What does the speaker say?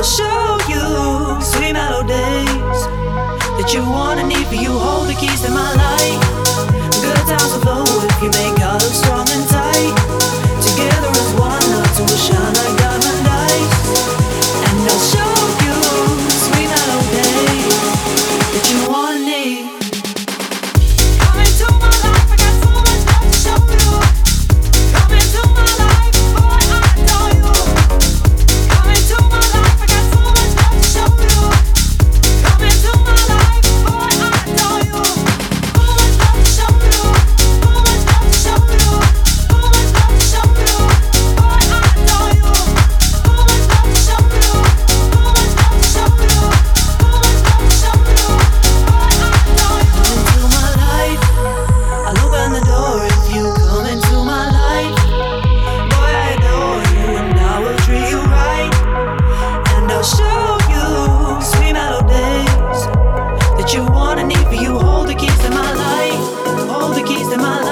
show you sweet melodies that you wanna need for you. Hold the keys to my life. Good times will flow if you make our love strong and tight. Together as one, love to shine like diamond eyes. And I'll show you sweet melodies that you wanna need. Come into my life, I got so much love to show you. Come into my life, boy, I adore you. Come into my life, I got so much love to show you. Come into my life, boy, I adore you. So much love to show you. So much love to show you. So much love to show you. Boy, I adore you. So much love to show you. So much love to show you. So much love to show you. Boy, I adore you. Come into my life, I'll open the door if you come into my life. Boy, I adore you and I will treat you right. And I'll show you sweet melodies that you wanna need for you. Hold the keys to my life. Hold the keys to my life.